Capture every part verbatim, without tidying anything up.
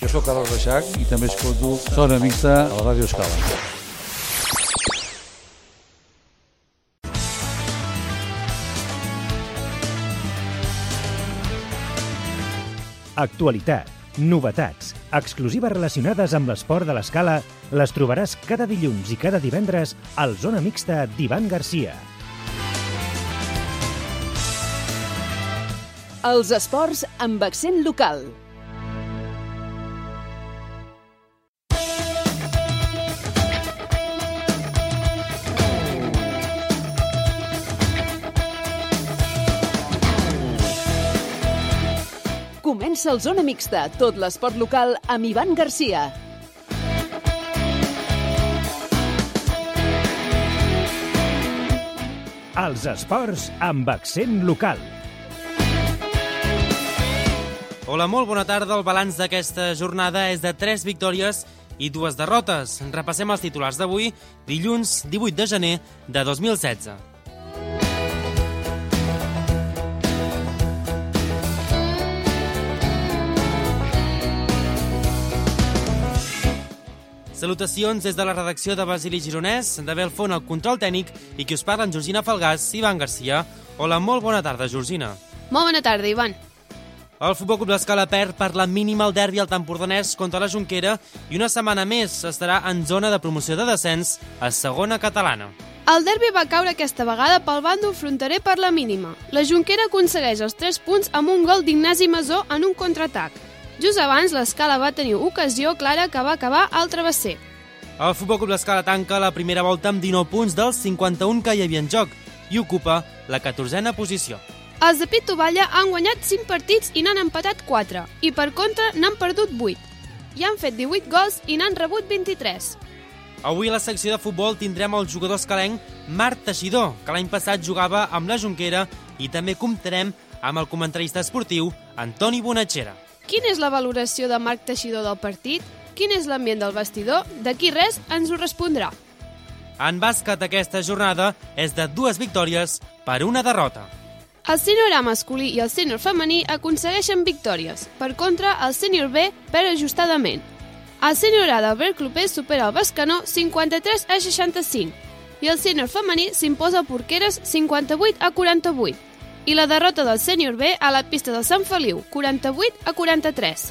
Jo soc Carles Reixac i també escolto Zona Mixta a la Ràdio Escala. Actualitat, novetats, exclusives relacionades amb l'esport de l'Escala les trobaràs cada dilluns i cada divendres al Zona Mixta d'Ivan Garcia. Els esports amb accent local. Comença el Zona Mixta, tot l'esport local amb Ivan Garcia. Els esports amb accent local. Hola, molt bona tarda. El balanç d'aquesta jornada és de tres victòries i dues derrotes. Repassem els titulars d'avui, dilluns divuit de gener de dos mil setze. Salutacions des de la redacció de Basili Gironès, de Belfont al control tècnic i qui us parla en Georgina Falgàs, Ivan Garcia. Hola, molt bona tarda, Georgina. Molt bona tarda, Ivan. El Futbol Club l'Escala perd per la mínima el derbi al Empordanès contra la Jonquera i una setmana més estarà en zona de promoció de descens a segona catalana. El derbi va caure aquesta vegada pel bàndol fronterer per la mínima. La Jonquera aconsegueix els tres punts amb un gol d'Ignasi Masó en un contraatac. Just abans, l'Escala va tenir ocasió clara que va acabar al travesser. El Futbol Club l'Escala tanca la primera volta amb dinou punts dels cinquanta-un que hi havia en joc i ocupa la catorzena posició. Els de Pitovalla han guanyat cinc partits i n'han empatat quatre, i per contra n'han perdut vuit. Hi han fet divuit gols i n'han rebut vint-i-tres. Avui a la secció de futbol tindrem el jugador escalenc Marc Teixidor, que l'any passat jugava amb la Jonquera, i també comptarem amb el comentarista esportiu Antoni Bonatxera. Quina és la valoració de Marc Teixidor del partit? Quin és l'ambient del vestidor? D'aquí res ens ho respondrà. En bàsquet aquesta jornada és de dues victòries per una derrota. El sènior A masculí i el sènior femení aconsegueixen victòries. Per contra, el sènior B perd ajustadament. El sènior A del Berclubé supera el Bescanó cinquanta-tres a seixanta-cinc i el sènior femení s'imposa a Porqueres cinquanta-vuit a quaranta-vuit. I la derrota del sènior B a la pista del Sant Feliu, quaranta-vuit a quaranta-tres.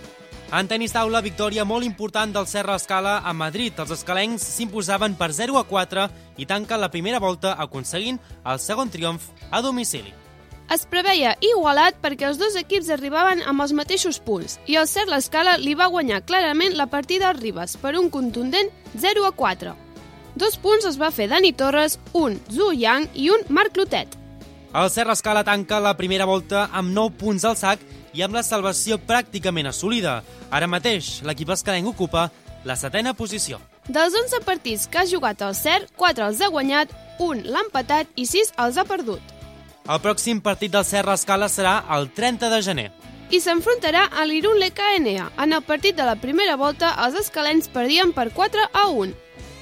En tenis taula, victòria molt important del Serra Escala a Madrid. Els escalencs s'imposaven per zero a quatre i tanquen la primera volta aconseguint el segon triomf a domicili. Es preveia igualat perquè els dos equips arribaven amb els mateixos punts i el Serra Escala li va guanyar clarament la partida als Ribes per un contundent zero a quatre. Dos punts els va fer Dani Torres, un Zhu Yang i un Marc Lotet. El Serra Escala tanca la primera volta amb nou punts al sac i amb la salvació pràcticament assolida. Ara mateix, l'equip escalenc ocupa la setena posició. Dels onze partits que ha jugat el Cer, quatre els ha guanyat, un l'ha empatat i sis els ha perdut. El pròxim partit del Serra Escala serà el trenta de gener. I s'enfrontarà a l'Irun L K N A. En el partit de la primera volta, els escalencs perdien per quatre a un.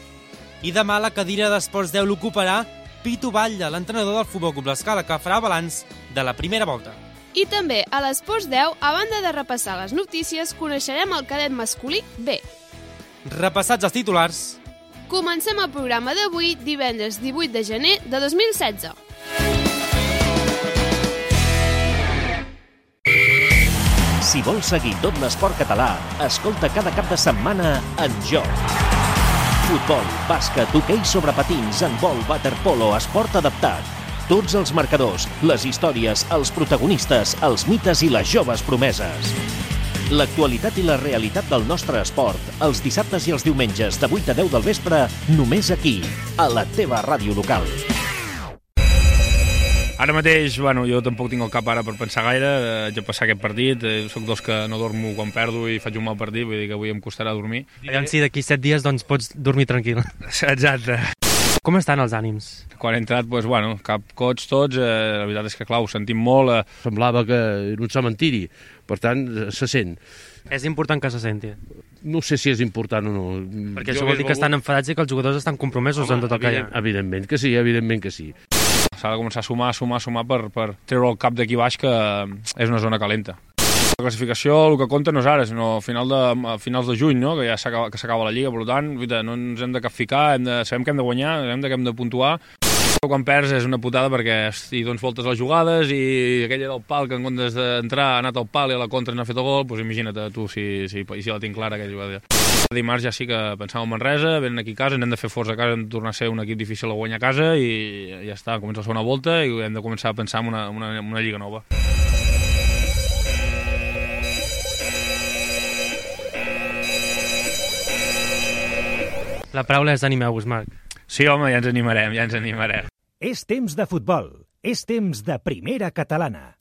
I demà la cadira d'Esports deu l'ocuparà Pitu Batlle, l'entrenador del Futbol Club l'Escala, que farà balanç de la primera volta. I també a l'Esports deu, a banda de repassar les notícies, coneixerem el cadet masculí B. Repassats els titulars, comencem el programa d'avui, divendres divuit de gener de dos mil setze. Si vols seguir tot l'esport català, escolta cada cap de setmana En Joc. Futbol, bàsquet, hoquei sobre patins, handbol, waterpolo, esport adaptat. Tots els marcadors, les històries, els protagonistes, els mites i les joves promeses. L'actualitat i la realitat del nostre esport, els dissabtes i els diumenges de vuit a deu del vespre, només aquí, a la teva ràdio local. Ara mateix, bueno, jo tampoc tinc el cap ara per pensar gaire, haig de passar aquest partit, soc dels que no dormo quan perdo i faig un mal partit, vull dir que avui em costarà dormir. Aviam si d'aquí set dies doncs pots dormir tranquil. Exacte. Com estan els ànims? Quan he entrat, doncs, bueno, cap cots tots, eh, la veritat és que clar, ho sentim molt. Eh. Semblava que era un cementiri, per tant, se sent. És important que se senti. No sé si és important o no. Perquè això vol dir que estan enfadats i que els jugadors estan compromesos en tot el que hi ha. Evidentment que sí, evidentment que sí. S'ha de començar a sumar, sumar, sumar per, per treure el cap d'aquí baix, que és una zona calenta. La classificació, el que compta no és ara, sinó a, final de, a finals de juny, no? Que ja s'acaba la Lliga, per tant, no ens hem de capficar, hem de, sabem que hem de guanyar, sabem que hem de puntuar. Quan perds és una putada perquè hi dones voltes a les jugades i aquella del pal que en comptes d'entrar ha anat al pal i a la contra n'ha fet el gol, doncs imagina't tu si, si, si la tinc clara aquella jugada. Dimarts ja sí que pensàvem en Manresa, venen aquí a casa, hem de fer força a casa, hem de tornar a ser un equip difícil a guanyar a casa i ja està, comença la segona volta i hem de començar a pensar en una, una, una lliga nova. La paraula és animeu-vos, Marc. Sí, home, ja ens animarem, ja ens animarem. És temps de futbol, és temps de primera catalana.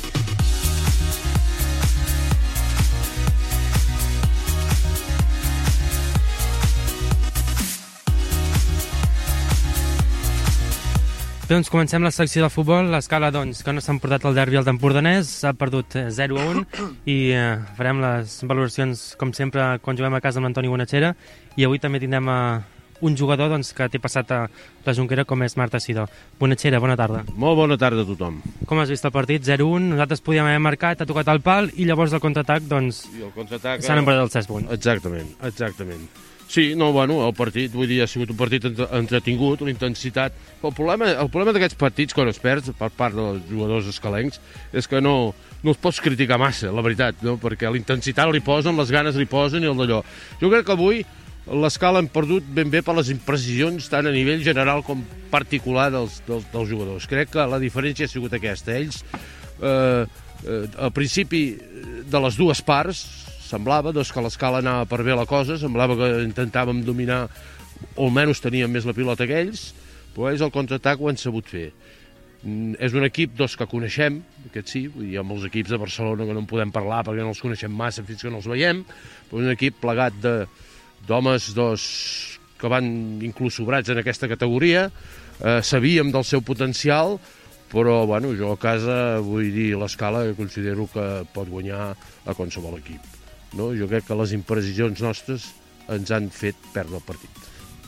Doncs comencem la secció de futbol. L'Escala, doncs, que no s'ha emportat el derbi al Empordanès, s'ha perdut zero a un i eh, farem les valoracions, com sempre, quan juguem a casa amb l'Antoni Bonachera, i avui també tindrem eh, un jugador doncs, que té passat a la Jonquera, com és Marc Teixidor. Bonachera, bona tarda. Molt bona tarda a tothom. Com has vist el partit? zero a un, nosaltres podíem haver marcat, ha tocat el pal, i llavors el contraatac, doncs, s'han emportat els tres punts. Exactament, exactament. Sí, no, bueno, el partit, vull dir, ha sigut un partit entretingut, una intensitat. El problema, el problema d'aquests partits, quan es perds per part dels jugadors escalencs, és que no, no els pots criticar massa, la veritat, no? Perquè la intensitat li posen, les ganes li posen i el d'allò. Jo crec que avui l'Escala hem perdut ben bé per les imprecisions tant a nivell general com particular dels, dels, dels jugadors. Crec que la diferència ha sigut aquesta. Ells, eh, eh, al principi de les dues parts, semblava doncs, que l'Escala anava per bé la cosa, semblava que intentàvem dominar, o almenys teníem més la pilota que ells, però ells el contraatac ho han sabut fer. Mm, és un equip doncs, que coneixem, aquest sí, vull dir, amb els equips de Barcelona que no en podem parlar perquè no els coneixem massa fins que no els veiem, però un equip plegat de d'homes doncs, que van inclús sobrats en aquesta categoria, eh, sabíem del seu potencial, però bueno, jo a casa vull dir l'Escala considero que pot guanyar a qualsevol equip. No? Jo crec que les imprecisions nostres ens han fet perdre el partit.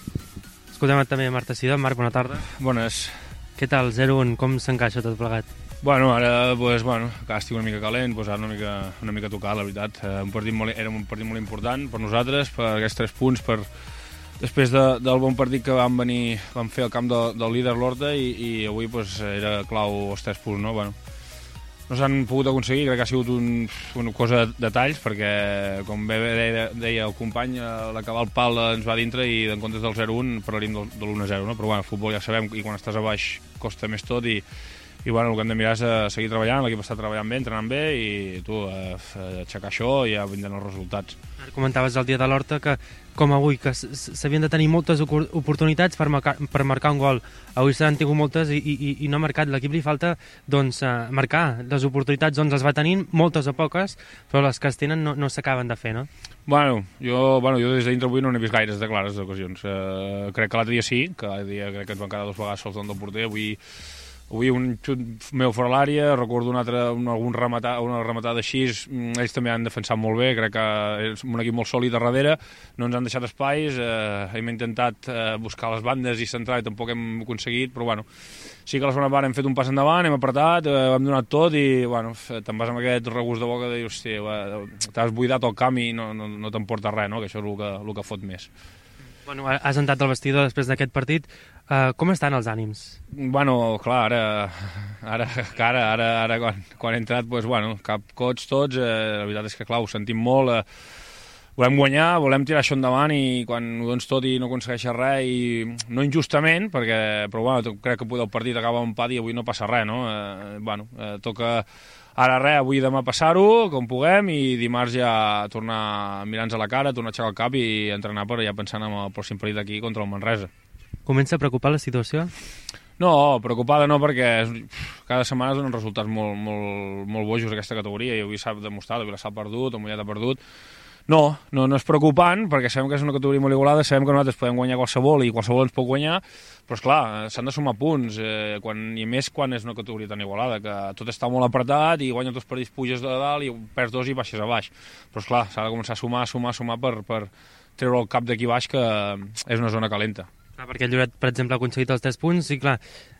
Escoltem també Marc Teixidor. Marc, bona tarda. Bones. Què tal, zero a un? Com s'encaixa tot plegat? Bueno, ara, pues, bueno, que estic una mica calent, pues, ara una mica, una mica tocat, la veritat. Eh, un partit molt, era un partit molt important per nosaltres, per aquests tres punts, per, després de, del bon partit que vam venir, vam fer al camp de, del líder l'Horta i, i avui pues, era clau els tres punts, no? Bueno, no s'han pogut aconseguir, crec que ha sigut un, una cosa de detalls, perquè, com bé deia, deia el company, l'acabar el pal ens va dintre i en comptes del zero a un parlaríem del, de l'un a zero, no? Però bueno, el futbol ja sabem, i quan estàs a baix costa més tot i i bueno, el que hem de mirar és a seguir treballant, l'equip està treballant bé, entrenant bé i tu, a, a aixecar això i ja vindran els resultats. Ara comentaves el dia de l'Horta que, com avui, que s'havien de tenir moltes oportunitats per marcar, per marcar un gol. Avui s'han tingut moltes i, i, i no ha marcat. L'equip li falta doncs, marcar. Les oportunitats doncs, les va tenint, moltes o poques, però les que es tenen no, no s'acaben de fer, no? Bueno, jo, bueno, jo des de dintre avui no n'he vist gaires de clares ocasions. Eh, crec que l'altre dia sí, que l'altre dia crec que ens van quedar dues vegades sols davant del porter. Avui Avui un xut meu fora l'àrea, recordo un altre, un, algun rematar, una rematada així, ells també han defensat molt bé, crec que és un equip molt sòlid a darrere, no ens han deixat espais, eh, hem intentat eh, buscar les bandes i centrar i tampoc hem aconseguit, però bueno, sí que la segona part hem fet un pas endavant, hem apretat, eh, hem donat tot i bueno, te'n vas amb aquest regust de boca de dir, hòstia, t'has buidat el camp i no, no, no t'emporta res, no? Que això és el que, el que fot més. Bueno, has entrat al vestidor després d'aquest partit. Uh, com estan els ànims? Bueno, clar, ara, ara, ara, ara, ara quan, quan he entrat, pues, bueno, cap cots tots, eh, la veritat és que, clar, ho sentim molt, eh, volem guanyar, volem tirar això endavant i quan ho dones tot i no aconsegueixes res, i no injustament, perquè, però bueno, crec que el partit acaba amb empat i avui no passa res, no? Eh, bueno, eh, toca ara res, avui i demà passar-ho, com puguem, i dimarts ja tornar mirant-nos a la cara, tornar a aixecar el cap i entrenar per ja pensant en el pròxim partit aquí contra el Manresa. Comença a preocupar la situació? No, preocupada no, perquè cada setmana es donen resultats molt, molt, molt bojos d'aquesta categoria i avui s'ha demostrat, el Vilassar ha perdut, el Mollet ha perdut. No, no, no és preocupant, perquè sabem que és una categoria molt igualada, sabem que nosaltres podem guanyar qualsevol i qualsevol ens pot guanyar, però esclar, s'han de sumar punts, eh, quan, i més quan és una categoria tan igualada, que tot està molt apretat i guanyes dos partits, puges de dalt i perds dos i baixes a baix. Però esclar, s'ha de començar a sumar, sumar, sumar per, per treure el cap d'aquí baix, que és una zona calenta. Perquè el Lloret, per exemple, ha aconseguit els tres punts i, clar,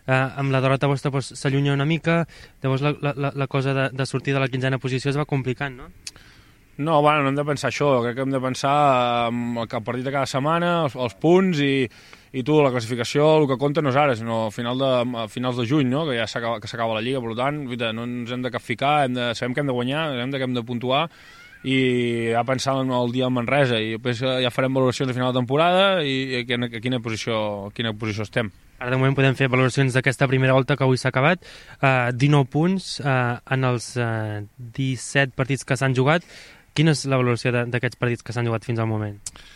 eh, amb la derrota vostra pues, s'allunya una mica, llavors la, la, la cosa de, de sortir de la quinzena posició es va complicant, no? No, bueno, no hem de pensar això, crec que hem de pensar en el partit de cada setmana, els, els punts i, i tu, la classificació, el que compta no és ara, sinó a, final de, a finals de juny, no? Que ja s'acaba la Lliga, per tant, no ens hem de capficar, hem de, sabem que hem de guanyar, hem de, que hem de puntuar i ja pensar en el dia en Manresa i després ja farem valoracions a final de temporada i a quina, a quina, posició, a quina posició estem. Ara de moment podem fer valoracions d'aquesta primera volta que avui s'ha acabat. Uh, dinou punts uh, en els uh, disset partits que s'han jugat. Quina és la valoració d'aquests partits que s'han jugat fins al moment?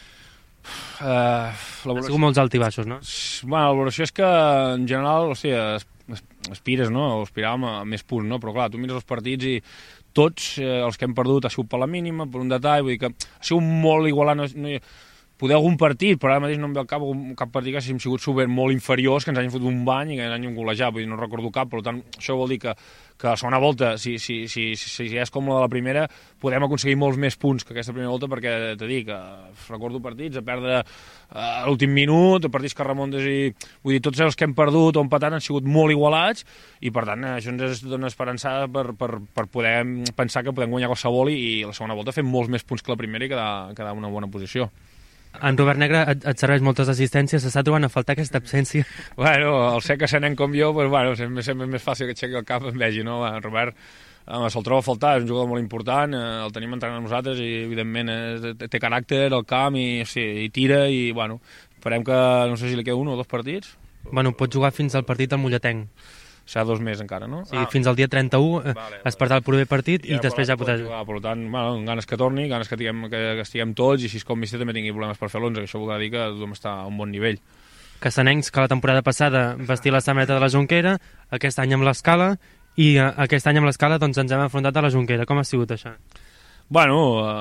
Uh, la valoració... Ha sigut molts alts i baixos, no? Bueno, la valoració és que, en general, o sigui, aspires, no? O aspiràvem a més punts, no? Però, clar, tu mires els partits i tots eh, els que hem perdut ha sigut per la mínima, per un detall, vull dir que ha sigut molt igualant, no, no, poder algun partit, però ara mateix no em ve al cap cap partit que hagin sigut super molt inferiors, que ens hagin fotut un bany i que ens hagin golejat, vull dir, no recordo cap, per tant, això vol dir que, que a la segona volta, si, si, si, si, si és com la de la primera, podem aconseguir molts més punts que aquesta primera volta, perquè t'he dit que recordo partits a perdre a l'últim minut, partits que remuntes i... Vull dir, tots els que hem perdut o empatat han sigut molt igualats i, per tant, això ens dona esperança per, per, per poder pensar que podem guanyar qualsevol i, i a la segona volta fem molts més punts que la primera i quedar, quedar en una bona posició. En Robert Negre et, et serveix moltes assistències, s'està trobant a faltar aquesta absència? Bueno, el ser que se nen com jo, pues, bueno, sempre, sempre és més fàcil que aixequi el cap en vegi, no? En Robert eh, se'l troba a faltar, és un jugador molt important, eh, el tenim entrenant nosaltres i, evidentment, eh, té caràcter al camp i, o sigui, i tira i, bueno, esperem que, no sé si li queda un o dos partits. Bueno, pot jugar fins al partit del Molletenc. Serà dos més encara, no? Sí, ah. Fins al dia trenta-u vale, vale. Es perdrà el proper partit ja, i després ja podrà jugar. Per tant, bueno, ganes que torni, ganes que, tinguem, que, que estiguem tots i si és com Mister també tingui problemes per fer l'onze, que això vol dir que tothom està a un bon nivell. Cassanencs, que la temporada passada vestia la samarreta de la Jonquera, aquest any amb l'Escala, i uh, aquest any amb l'Escala doncs, ens hem enfrontat a la Jonquera. Com ha sigut això? Bueno,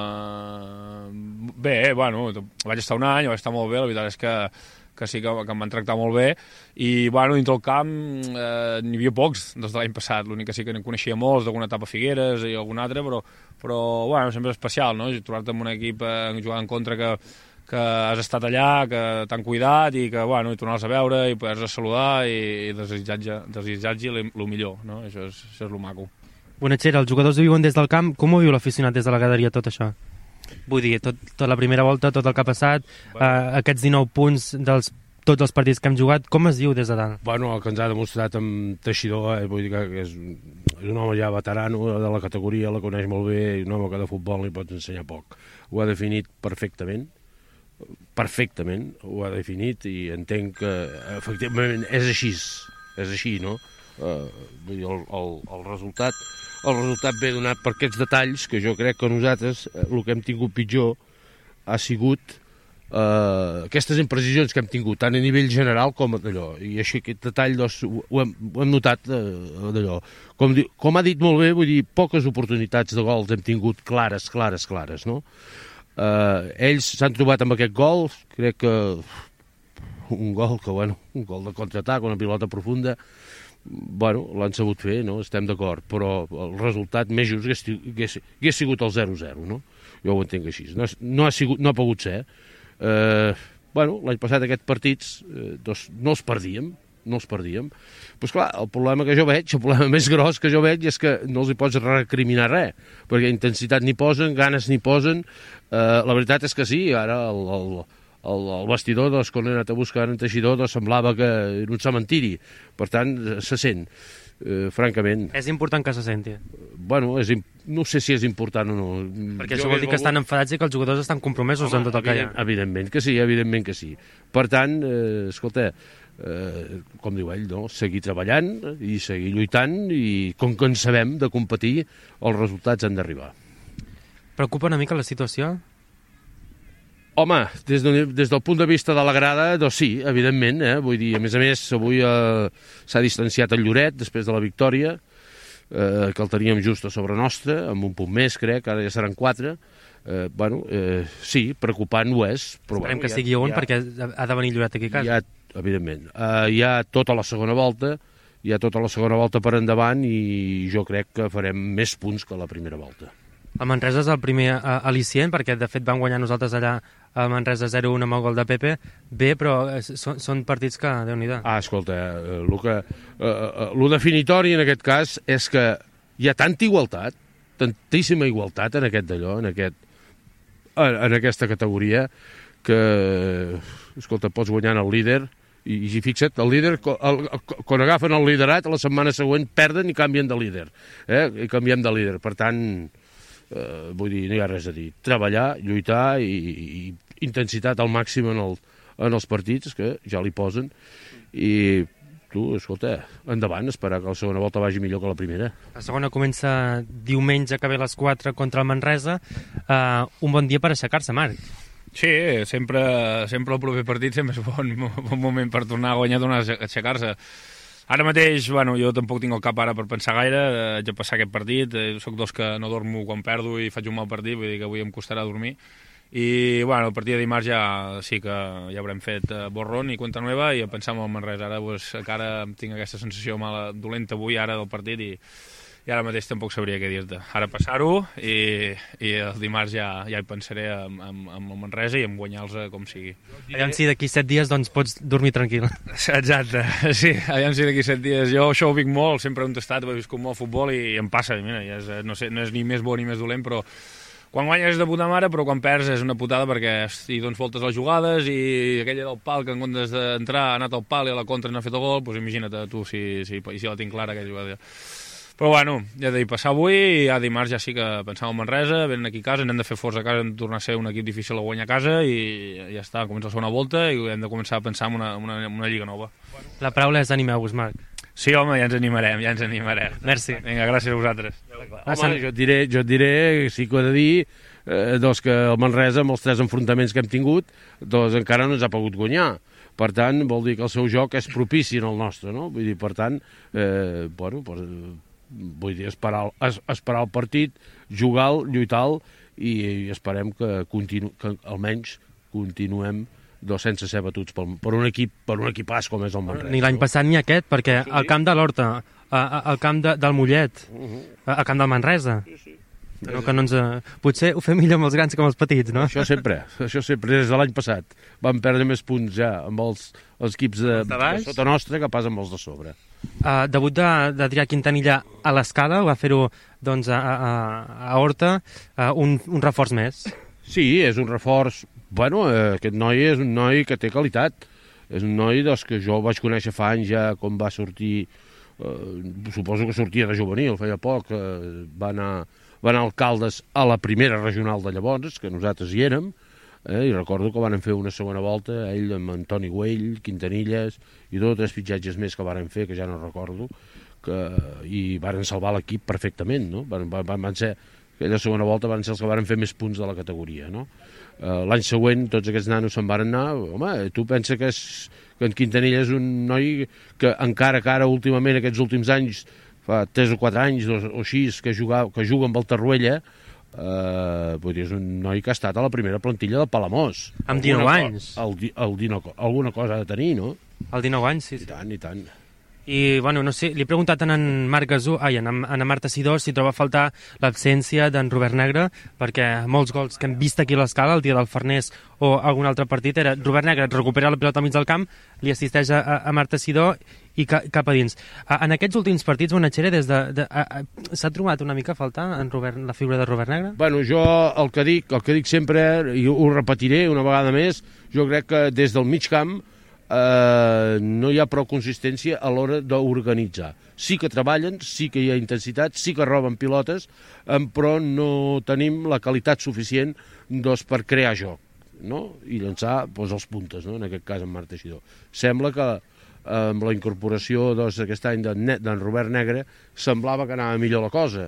uh, bé, bueno, vaig estar un any, vaig estar molt bé, la veritat és que que sí que, que em van tractar molt bé i bueno, dintre el camp eh, n'hi havia pocs des de l'any passat, l'únic que sí que en coneixia molts d'alguna etapa a Figueres i algun altre, però, però bueno, sempre és especial, no? Trobar-te en un equip eh, jugant en contra que, que has estat allà, que t'han cuidat i que, bueno, i tornar-los a veure i poder-los saludar i, i desitjar-los el millor, no? Això és, això és el maco. Bonatxera, els jugadors viuen des del camp, com ho viu l'aficionat des de la graderia tot això? Vull dir, tot, tota la primera volta, tot el que ha passat, bueno. eh, aquests dinou punts dels tots els partits que hem jugat, com es diu des de dalt? Bueno, el que ens ha demostrat amb Teixidor, eh, vull dir que és, és un home ja veterano de la categoria, la coneix molt bé, i un home que de futbol li pots ensenyar poc. Ho ha definit perfectament, perfectament, ho ha definit i entenc que efectivament és així, és així, no? Uh, vull dir, el, el, el resultat el resultat ve donat per aquests detalls que jo crec que nosaltres eh, el que hem tingut pitjor ha sigut eh, aquestes imprecisions que hem tingut tant a nivell general com d'allò, i així aquest detall doncs, ho, hem, ho hem notat eh, d'allò, com, com ha dit molt bé, vull dir, poques oportunitats de gols hem tingut clares, clares, clares, no? Eh, ells s'han trobat amb aquest gol, crec que un gol que, bueno, un gol de contraatac, una pilota profunda, bueno, l'han sabut fer, no? Estem d'acord, però el resultat més just hagués, hagués sigut el zero zero, no? Jo ho entenc així. No, no, ha, sigut, no ha pogut ser. Eh, bueno, l'any passat aquests partits eh, doncs, no els perdíem, no els perdíem. Pues clar, el problema que jo veig, el problema més gros que jo veig és que no els hi pots recriminar res, perquè intensitat n'hi posen, ganes n'hi posen. Eh, la veritat és que sí, ara el... el El, el vestidor, doncs, quan he anat a buscar en Teixidor, doncs, semblava que era un cementiri. Per tant, se sent, eh, francament. És important que se senti? Bueno, és, no sé si és important o no. Perquè això jo vol dir que estan enfadats i que els jugadors estan compromesos Home, en tot el que hi ha. Evidentment que sí, evidentment que sí. Per tant, eh, escolta, eh, com diu ell, no? Seguir treballant i seguir lluitant i com que en sabem de competir, els resultats han d'arribar. Preocupa una mica la situació? Home, des, de, des del punt de vista de la grada, doncs sí, evidentment, eh? Vull dir, a més a més, avui eh, s'ha distanciat el Lloret després de la victòria, eh, que el teníem just a sobre nostre, amb un punt més, crec, ara ja seran quatre. Eh, bueno, eh, sí, preocupant ho és. Però, Esperem bueno, que sigui un, ha, perquè ha de venir Lloret aquí a casa. Hi ha, evidentment. Eh, hi ha tota la segona volta, hi ha tota la segona volta per endavant i jo crec que farem més punts que la primera volta. El Manresa és el primer uh, al·licient, perquè de fet vam guanyar nosaltres allà el Manresa zero a un amb el gol de Pepe. Bé, però són, són partits que, Déu-n'hi-do. Ah, escolta, eh, el que, eh, eh, lo definitori en aquest cas és que hi ha tanta igualtat, tantíssima igualtat en aquest d'allò, en, aquest, en, en aquesta categoria, que, escolta, pots guanyar el líder, i, i fixa't, el líder, el, el, quan agafen el liderat, la setmana següent perden i canvien de líder. Eh? I canviem de líder. Per tant, eh, vull dir, no hi ha res a dir. Treballar, lluitar i, i intensitat al màxim en, el, en els partits, que ja li posen, i tu, escolta, endavant, esperar que la segona volta vagi millor que la primera. La segona comença diumenge que ve a les quatre contra el Manresa. Uh, un bon dia per aixecar-se, Marc. Sí, sempre, sempre el proper partit sempre és bon, bon moment per tornar a guanyar, tornar a aixecar-se. Ara mateix, bueno, jo tampoc tinc el cap ara per pensar gaire, haig de passar aquest partit, soc dels que no dormo quan perdo i faig un mal partit, vull dir que avui em costarà dormir. I, bueno, el partit de dimarts ja sí que ja haurem fet borrón i cuenta nueva i a pensar en el Manresa. Ara, pues, encara tinc aquesta sensació mala, dolenta avui, ara, del partit i... i ara mateix tampoc sabria què dir-te. Ara passar-ho i, i el dimarts ja, ja hi pensaré amb, amb, amb el Manresa i amb guanyar-los com sigui. Aviam si d'aquí set dies doncs, pots dormir tranquil. Exacte, sí, aviam si d'aquí set dies. Jo això ho vic molt, sempre he tastat, he viscut molt futbol i, i em passa, mira, ja és, no, sé, no és ni més bo ni més dolent, però quan guanyes és de puta mare, però quan perds és una putada perquè hi dones voltes a les jugades i aquella del pal que en comptes d'entrar ha anat al pal i a la contra n'ha fet el gol, doncs imagina't tu si, si, si la tinc clara aquella jugada. Però bueno, ja he de passar avui i ja dimarts ja sí que pensàvem en Manresa, venen aquí a casa, hem de fer força a casa, hem de tornar a ser un equip difícil a guanyar a casa i ja està, comença la segona volta i hem de començar a pensar en una, una, una lliga nova. La paraula és animeu-vos, Marc. Sí, home, ja ens animarem, ja ens animarem. Merci. Vinga, gràcies a vosaltres. Home, jo et diré, jo et diré, sí que ho he de dir, eh, doncs que el Manresa, amb els tres enfrontaments que hem tingut, doncs encara no ens ha pogut guanyar. Per tant, vol dir que el seu joc és propici en el nostre, no? Vull dir, per tant, eh, bueno, pues, vull dir, esperar, esperar el partit, jugar-lo, lluitar-lo i, i esperem que, continu, que almenys continuem doncs, sense ser batuts per, per un equip per un equipàs com és el Manresa. Ni l'any passat ni aquest, perquè sí. Al camp de l'Horta, al camp de, del Mollet, uh -huh. al camp del Manresa. Sí, sí. No, que no ens, potser ho fem millor amb els grans que amb els petits, no? Això sempre, això sempre, des de l'any passat. Vam perdre més punts ja amb els, els equips de, de, de sota nostra que pas amb els de sobre. Uh, debut d'Adrià Quintanilla a l'Escala, va fer-ho doncs, a, a, a Horta, uh, un, un reforç més. Sí, és un reforç. Bueno, eh, aquest noi és un noi que té qualitat. És un noi doncs, que jo vaig conèixer fa anys ja com va sortir, eh, suposo que sortia de juvenil, feia poc, eh, va anar... va anar a Alcaldes a la primera regional de llavors, que nosaltres hi érem, eh, i recordo que van fer una segona volta, ell amb Antoni Güell, Quintanilles, i dos o tres fitxatges més que van fer, que ja no recordo, que, i van salvar l'equip perfectament, no? Van, van, van ser, aquella segona volta van ser els que van fer més punts de la categoria, no? Eh, l'any següent tots aquests nanos se'n van anar, home, tu pensa que, és, que en Quintanilla és un noi que encara que ara últimament, aquests últims anys, fa tres o quatre anys o, o així, que juga, que juga amb el Tarruella, eh, vull dir, és un noi que ha estat a la primera plantilla del Palamós. Amb dinou anys. El, el dinou, alguna cosa ha de tenir, no? El dinou anys, sí. I tant, i tant. I, bueno, no sé, li he preguntat a en Marc Gasú, ai, a en Marta Sidó, si troba a faltar l'absència d'en Robert Negre, perquè molts gols que hem vist aquí a l'Escala, el dia del Farners o algun altre partit, era Robert Negre recupera la pilota al mig del camp, li assisteix a, a Marta Sidó i ca, cap a dins. A, en aquests últims partits, Bonatxere, des de, de, s'ha trobat una mica a faltar en Robert, la figura de Robert Negre? Bueno, jo el que dic, el que dic sempre, i ho repetiré una vegada més, jo crec que des del mig camp Uh, no hi ha prou consistència a l'hora d'organitzar. Sí que treballen, sí que hi ha intensitat, sí que roben pilotes, um, però no tenim la qualitat suficient doncs, per crear joc, no? I llançar doncs, els puntes, no? En aquest cas en Marta Xidó. Sembla que amb la incorporació doncs, aquest any d'en de Robert Negre semblava que anava millor la cosa.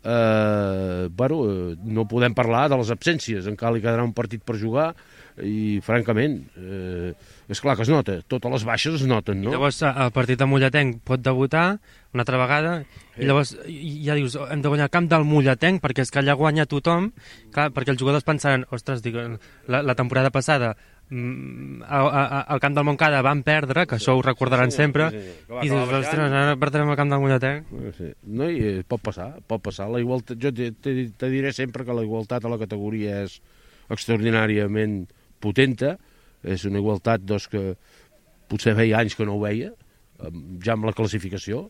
Uh, bueno, no podem parlar de les absències, encara li quedarà un partit per jugar i francament eh, és clar que es nota, totes les baixes es noten, no? I llavors el partit de Molletenc pot debutar una altra vegada i llavors ja dius, hem de guanyar el camp del Molletenc perquè és que allà guanya tothom, clar, perquè els jugadors pensaran, ostres, dic, la, la temporada passada mm, a, a, al camp del Montcada van perdre, que això ho recordaran sí, sempre, sí, sí. Va, i dius, ostres, ara perdrem el camp del Molletenc. Sí. No, i pot passar, pot passar. La igualtat, jo te, te, te diré sempre que la igualtat a la categoria és extraordinàriament potenta, és una igualtat doncs, que potser feia anys que no ho veia, ja amb la classificació,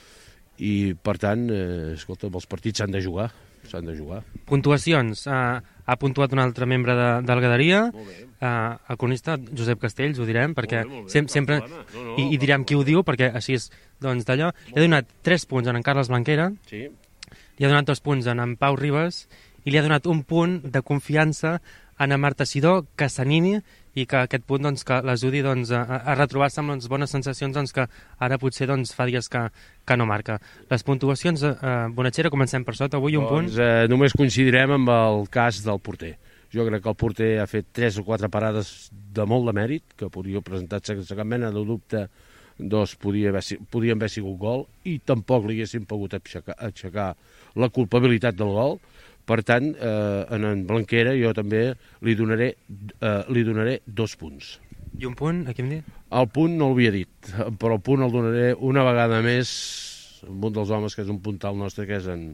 i per tant, eh, escolta, els partits s'han de jugar, s'han de jugar. Puntuacions. Uh, ha puntuat un altre membre de, del Gadaria, uh, el cronista Josep Castells, ho direm, perquè molt bé, molt bé, sem sempre... No, no, I, I direm qui ho diu, perquè així és doncs, d'allò. Li ha donat tres punts en en Carles Blanquera, sí. Li ha donat dos punts en en Pau Ribas, i li ha donat un punt de confiança en Marta Sidó, que s'animi i que aquest punt doncs, que l'ajudi doncs, a, a retrobar-se amb doncs, bones sensacions doncs, que ara potser doncs, fa dies que, que no marca. Les puntuacions, eh, Bonatxera, comencem per sota, avui un doncs, punt. Eh, només coincidirem amb el cas del porter. Jo crec que el porter ha fet tres o quatre parades de molt de mèrit, que podria presentar sense cap mena de dubte, doncs podia haver, podien haver sigut gol, i tampoc li haguessin pogut aixecar, aixecar la culpabilitat del gol. Per tant, eh, en en Blanquera jo també li donaré, eh, li donaré dos punts. I un punt, a qui em diu? El punt no l'havia dit, però el punt el donaré una vegada més amb un dels homes que és un puntal nostre, que és en,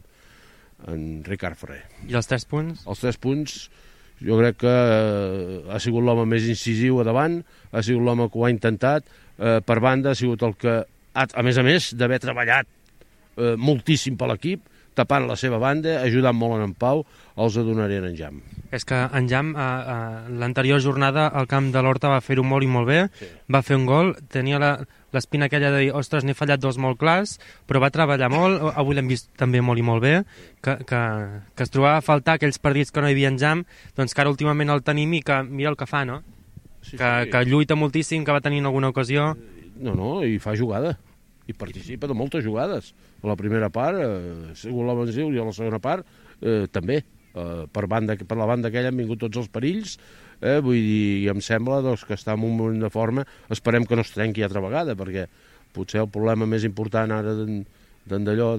en Ricard Ferrer. I els tres punts? Els tres punts, jo crec que eh, ha sigut l'home més incisiu a davant, ha sigut l'home que ho ha intentat, eh, per banda ha sigut el que, ha, a més a més d'haver treballat eh, moltíssim per l'equip, tapant la seva banda, ajudant molt en en Pau, els donaré en en Jam. És que en Jam, a, a l'anterior jornada, al camp de l'Horta va fer-ho molt i molt bé, sí. Va fer un gol, tenia l'espina aquella de dir, ostres, n'he fallat dos molt clars, però va treballar molt, avui l'hem vist també molt i molt bé, que, que, que es trobava a faltar aquells partits que no hi havia en Jam, doncs que ara últimament el tenim i que mira el que fa, no? Sí, que, sí. Que lluita moltíssim, que va tenir en alguna ocasió. No, no, i fa jugada. I participa de moltes jugades. A la primera part, eh, segur l'ofensiu, i a la segona part, eh, també. Eh, per, banda, per la banda aquella han vingut tots els perills, eh, vull dir, i em sembla doncs, que està en un moment de forma, esperem que no es trenqui altra vegada, perquè potser el problema més important ara d'en d'allò,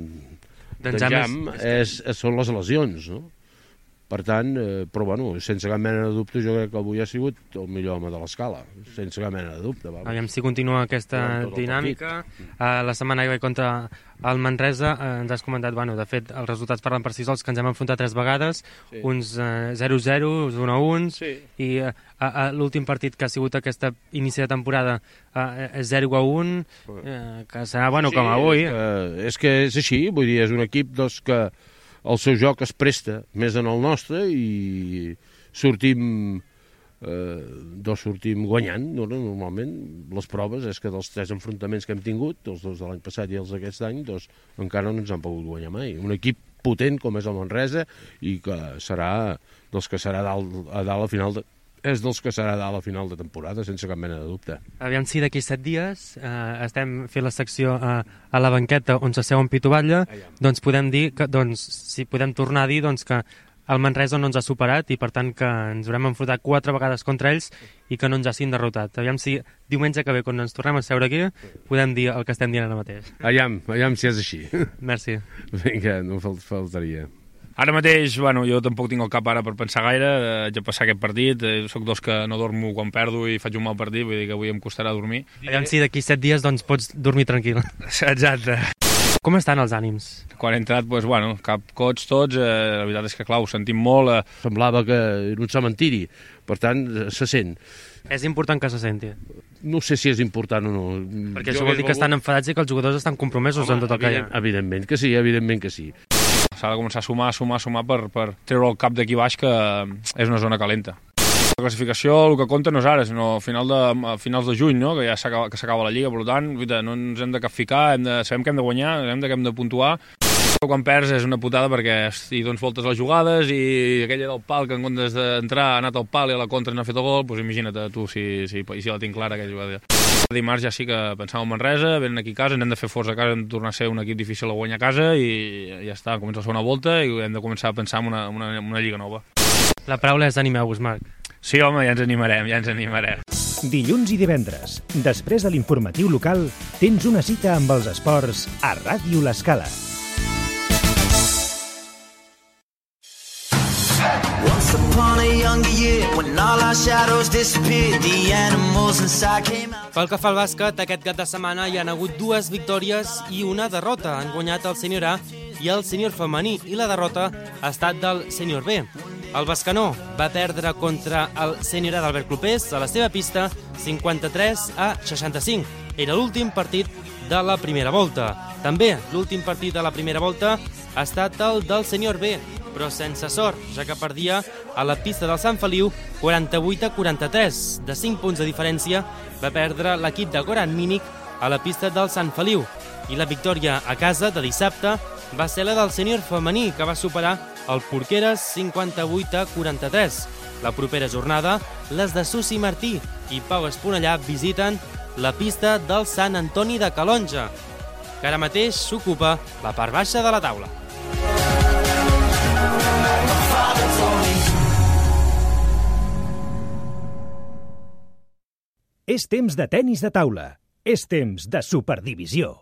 d'en Jam, és, és, són les lesions, no? Per tant, eh, però bueno, sense cap mena de dubte, jo crec que avui ha sigut el millor home de l'escala, sense cap mena de dubte. Vamos. Aviam si continua aquesta dinàmica. Uh, la setmana que ve contra el Manresa uh, ens has comentat, bueno, de fet, els resultats parlen per si sols, que ens hem enfrontat tres vegades, sí. Uns uh, zero zero, uns un a un, sí. I uh, uh, uh, l'últim partit que ha sigut aquesta inici de temporada uh, és zero a un, uh, que serà, bueno, sí, com avui. És que, és que és així, vull dir, és un equip doncs, que el seu joc es presta més en el nostre i sortim, eh, doncs sortim guanyant, no? Normalment. Les proves és que dels tres enfrontaments que hem tingut, els dos de l'any passat i els d'aquest any, doncs encara no ens han pogut guanyar mai. Un equip potent com és el Manresa i que serà dels que serà a dalt, a dalt a final de, és dels que serà a dalt a final de temporada, sense cap mena de dubte. Aviam si d'aquí set dies eh, estem fent la secció eh, a la banqueta on s'asseu en Pitu Batlle, doncs podem dir que, doncs, si podem tornar a dir doncs, que el Manresa no ens ha superat i per tant que ens haurem enfrontat quatre vegades contra ells i que no ens hagin derrotat. Aviam si diumenge que ve, quan ens tornem a seure aquí, podem dir el que estem dient ara mateix. Aviam, aviam si és així. Merci. Vinga, no faltaria. Ara mateix, bueno, jo tampoc tinc el cap ara per pensar gaire, haig de passar aquest partit, eh, soc dos que no dormo quan perdo i faig un mal partit, vull dir que avui em costarà dormir. Aviam si d'aquí set dies doncs pots dormir tranquil. Exacte. Com estan els ànims? Quan he entrat, doncs, bueno, cap cots tots, eh, la veritat és que, clar, ho sentim molt. Eh. Semblava que era un cementiri, per tant, se sent. És important que se senti? No sé si és important o no. Perquè jo això vol dir que estan enfadats i que els jugadors estan compromesos. Home, en tot el que hi ha. Evidentment que sí, evidentment que sí. S'ha de començar a sumar, sumar, sumar per, per treure el cap d'aquí baix, que és una zona calenta. La classificació, el que compta no és ara, sinó a, final de, a finals de juny, no? Que ja s'acaba la Lliga, per tant, no ens hem de capficar, hem de, sabem que hem de guanyar, hem de, que hem de puntuar. Quan perds és una putada perquè hi dones voltes a les jugades i aquella del pal que en comptes d'entrar ha anat al pal i a la contra n'ha fet el gol, doncs imagina't tu si, si, si la tinc clara aquella jugada. Dimarts ja sí que pensàvem en Manresa, venen aquí a casa, hem de fer força a casa, hem de tornar a ser un equip difícil a guanyar a casa i ja està, comença la segona volta i hem de començar a pensar en una, una, una lliga nova. La paraula és animeu-vos, Marc. Sí, home, ja ens animarem, ja ens animarem. Dilluns i divendres, després de l'informatiu local, tens una cita amb els esports a Ràdio L'Escala. Pel que fa al bàsquet, aquest cap de setmana hi ha hagut dues victòries i una derrota. Han guanyat el sènior A i el sènior femení i la derrota ha estat del sènior B. El Bescanó va perdre contra el Sènior A d'Albert Clopés a la seva pista cinquanta-tres a seixanta-cinc. Era l'últim partit de la primera volta. També l'últim partit de la primera volta ha estat el del Sènior B, però sense sort, ja que perdia a la pista del Sant Feliu quaranta-vuit a quaranta-tres. De cinc punts de diferència va perdre l'equip de Goran Mínic a la pista del Sant Feliu. I la victòria a casa de dissabte va ser la del Sènior femení, que va superar el Porqueres cinquanta-vuit a quaranta-tres. La propera jornada, les de Susi Martí i Pau Esponellà visiten la pista del Sant Antoni de Calonja, que ara mateix s'ocupa la part baixa de la taula. És temps de tenis de taula. És temps de Superdivisió.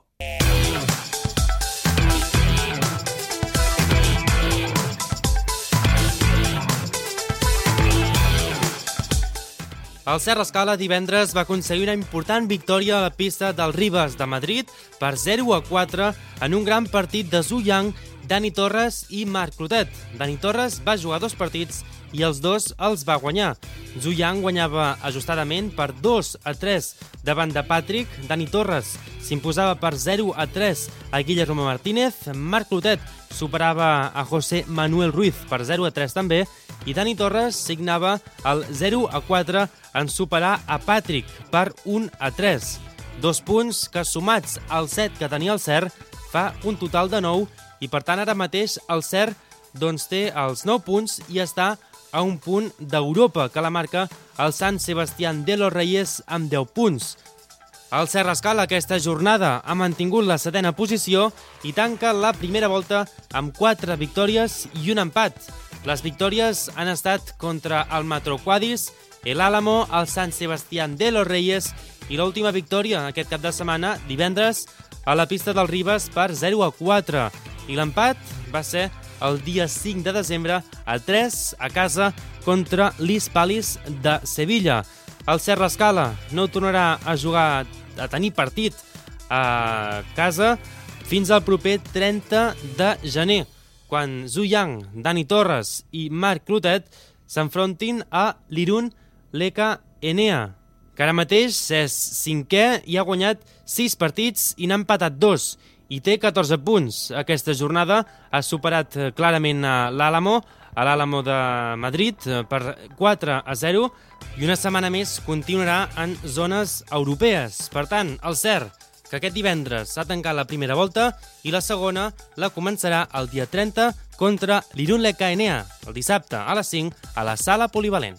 El Serra Escala divendres va aconseguir una important victòria a la pista del Ribes de Madrid per zero a quatre en un gran partit de Zhu Yang, Dani Torres i Marc Clotet. Dani Torres va jugar dos partits i els dos els va guanyar. Zhu Yang guanyava ajustadament per dos a tres davant de Patrick. Dani Torres s'imposava per zero a tres a Guillermo Martínez. Marc Clotet superava a José Manuel Ruiz per zero a tres també, i Dani Torres signava el zero a quatre en superar a Patrick per un a tres. Dos punts que, sumats al set que tenia el Ser, fa un total de nou, i per tant ara mateix el Ser doncs, té els nou punts i està a un punt d'Europa, que la marca el Sant Sebastián de los Reyes amb deu punts. El Serra Escala aquesta jornada ha mantingut la setena posició i tanca la primera volta amb quatre victòries i un empat. Les victòries han estat contra el Matroquadis, el Álamo, el Sant Sebastián de los Reyes i l'última victòria aquest cap de setmana, divendres, a la pista del Ribes per zero a quatre. I l'empat va ser el dia cinc de desembre a tres a casa contra l'Hispalis de Sevilla. El Serra Escala no tornarà a jugar, a tenir partit a casa fins al proper trenta de gener, quan Zhu Yang, Dani Torres i Marc Clotet s'enfrontin a l'Irun Leka Enea, que ara mateix és cinquè i ha guanyat sis partits i n'ha empatat dos, i té catorze punts. Aquesta jornada ha superat clarament a l'Álamo, a l'Álamo de Madrid, per quatre a zero, i una setmana més continuarà en zones europees. Per tant, el Ser, que aquest divendres ha tancat la primera volta, i la segona la començarà el dia trenta contra l'Irun Leka Enea, el dissabte a les cinc a la Sala Polivalent.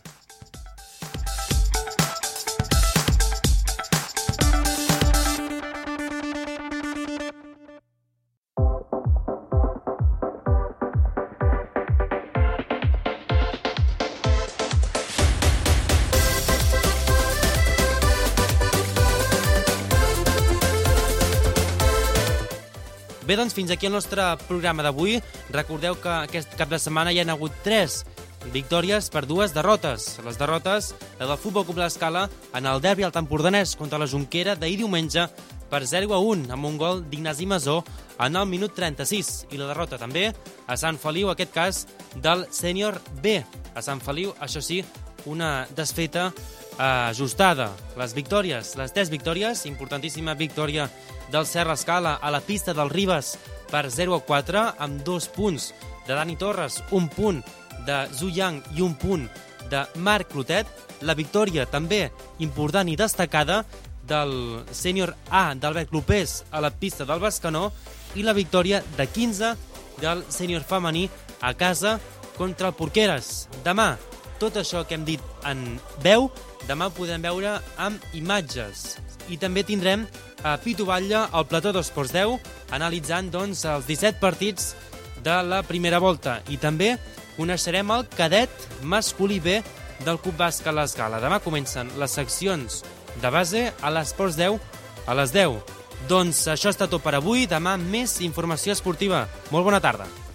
Bé, doncs fins aquí el nostre programa d'avui. Recordeu que aquest cap de setmana hi ha hagut tres victòries per dues derrotes. Les derrotes, la del Futbol Club l'Escala en el derbi alt empordanès contra la Jonquera d'ahir diumenge per zero a un, amb un gol d'Ignasi Masó en el minut trenta-sis. I la derrota també a Sant Feliu, en aquest cas del Sènior B. A Sant Feliu, això sí, una desfeta ajustada. Les victòries, les tres victòries, importantíssima victòria del Serra Escala a la pista del Ribes per zero a quatre, amb dos punts de Dani Torres, un punt de Zhu Yang i un punt de Marc Clotet. La victòria també important i destacada del Sènior A d'Albert Clopés a la pista del Bescanó, i la victòria de quinze del Sènior femení a casa contra el Porqueres. Demà, tot això que hem dit en veu, demà ho podem veure amb imatges. I també tindrem a Pitu Batlle al plató d'Esports deu, analitzant doncs, els disset partits de la primera volta. I també coneixerem el cadet masculí B del Club Bàsquet l'Escala. Demà comencen les seccions de base a l'Esports deu a les deu. Doncs això està tot per avui. Demà més informació esportiva. Molt bona tarda.